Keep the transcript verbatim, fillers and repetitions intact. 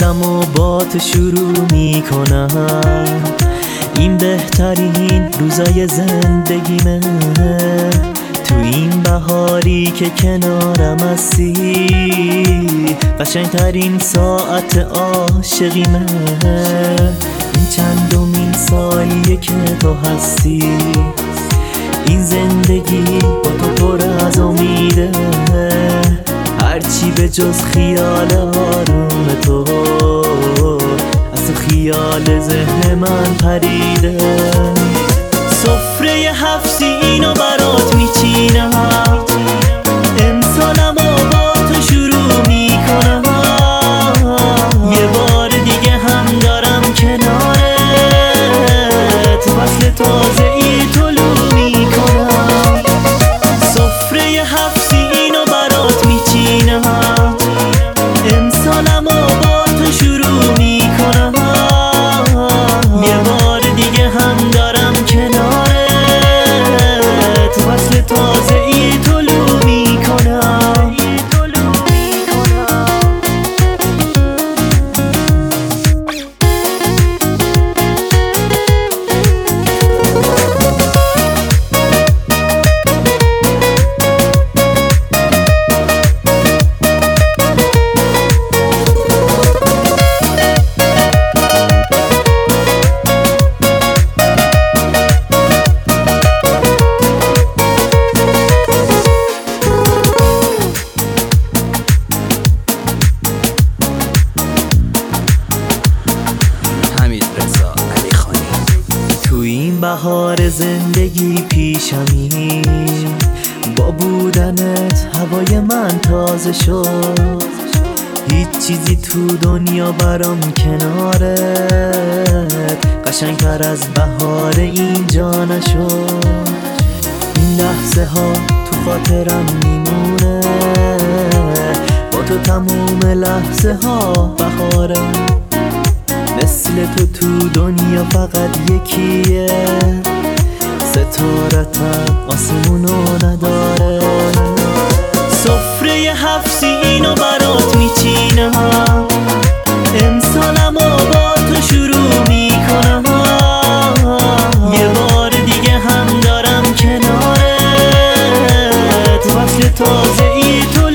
امسالم و با تو شروع میکنم، این بهترین روزای زندگیمه. تو این بهاری که کنارم هستی، قشنگترین ساعت عاشقیمه. این چندمین سالیه که تو هستی، این زندگی با تو پر از امیده. هرچی به جز خیال آروم تو از خیال ذهن من پریده. سفره هفت سینو برات میچینم، امسالم با تو شروع میکنم. یه بار دیگه هم دارم کنارت، فصل تازه ای طلوع میکنم. سفره هفت سینو برات میچینم، امسالم با تو شروع میکنم. یه بار دیگه هم دارم کنارت، فصل تازه ای طلوع میکنم. تو این بهار زندگی پیشمی، با بودنت هوای من تازه شد. هیچ چیزی تو دنیا برام کنارت قشنگتر از بهار اینجا نشد. این لحظه ها تو خاطرم میمونه، با تو تموم لحظه ها بهاره. مثل تو تو دنیا فقط یکیه، ستارتم آسمونو نداره. سفره هفت سینو برات میچینم، امسالم با تو شروع میکنم. یه بار دیگه هم دارم کنارت، فصل تازه ای تو